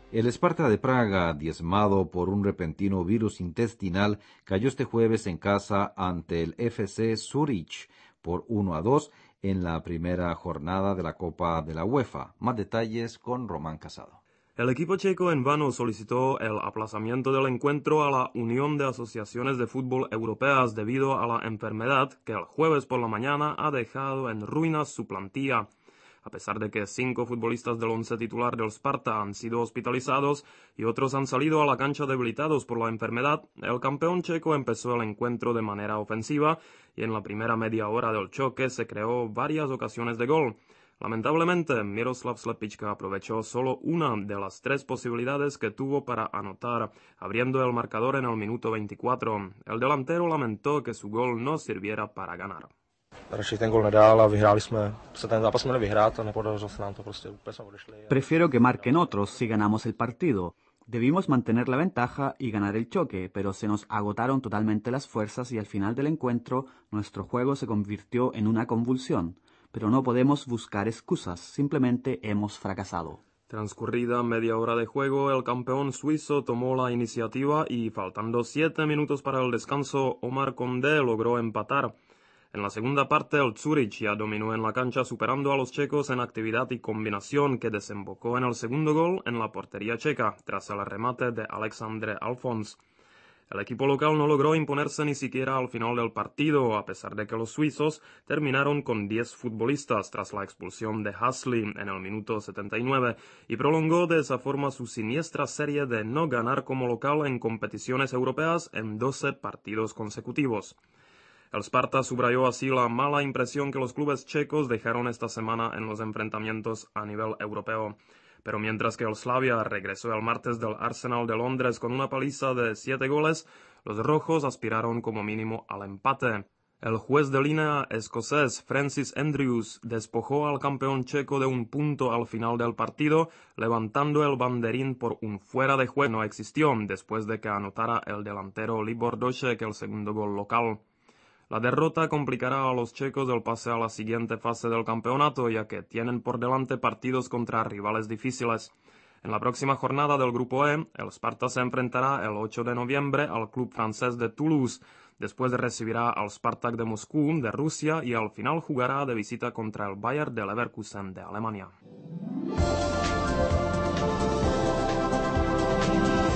El Sparta de Praga, diezmado por un repentino virus intestinal, cayó este jueves en casa ante el FC Zurich por 1-2 en la primera jornada de la Copa de la UEFA. Más detalles con Román Casado. El equipo checo en vano solicitó el aplazamiento del encuentro a la Unión de Asociaciones de Fútbol Europeas debido a la enfermedad que el jueves por la mañana ha dejado en ruinas su plantilla. A pesar de que 5 futbolistas del once titular del Sparta han sido hospitalizados y otros han salido a la cancha debilitados por la enfermedad, el campeón checo empezó el encuentro de manera ofensiva y en la primera media hora del choque se creó varias ocasiones de gol. Lamentablemente, Miroslav Slepička aprovechó solo una de las 3 posibilidades que tuvo para anotar, abriendo el marcador en el minuto 24. El delantero lamentó que su gol no sirviera para ganar. Prefiero que marquen otros si ganamos el partido. Debimos mantener la ventaja y ganar el choque, pero se nos agotaron totalmente las fuerzas y al final del encuentro nuestro juego se convirtió en una convulsión. Pero no podemos buscar excusas, simplemente hemos fracasado. Transcurrida media hora de juego, el campeón suizo tomó la iniciativa y, faltando 7 minutos para el descanso, Omar Condé logró empatar. En la segunda parte, el Zurich ya dominó en la cancha superando a los checos en actividad y combinación que desembocó en el segundo gol en la portería checa, tras el remate de Alexandre Alphonse. El equipo local no logró imponerse ni siquiera al final del partido, a pesar de que los suizos terminaron con 10 futbolistas tras la expulsión de Hasli en el minuto 79 y prolongó de esa forma su siniestra serie de no ganar como local en competiciones europeas en 12 partidos consecutivos. El Sparta subrayó así la mala impresión que los clubes checos dejaron esta semana en los enfrentamientos a nivel europeo. Pero mientras que el Slavia regresó el martes del Arsenal de Londres con una paliza de 7 goles, los rojos aspiraron como mínimo al empate. El juez de línea escocés Francis Andrews despojó al campeón checo de un punto al final del partido, levantando el banderín por un fuera de juego no existió después de que anotara el delantero Libor Došek el segundo gol local. La derrota complicará a los checos el pase a la siguiente fase del campeonato, ya que tienen por delante partidos contra rivales difíciles. En la próxima jornada del Grupo E, el Sparta se enfrentará el 8 de noviembre al club francés de Toulouse, después recibirá al Spartak de Moscú de Rusia y al final jugará de visita contra el Bayer de Leverkusen de Alemania.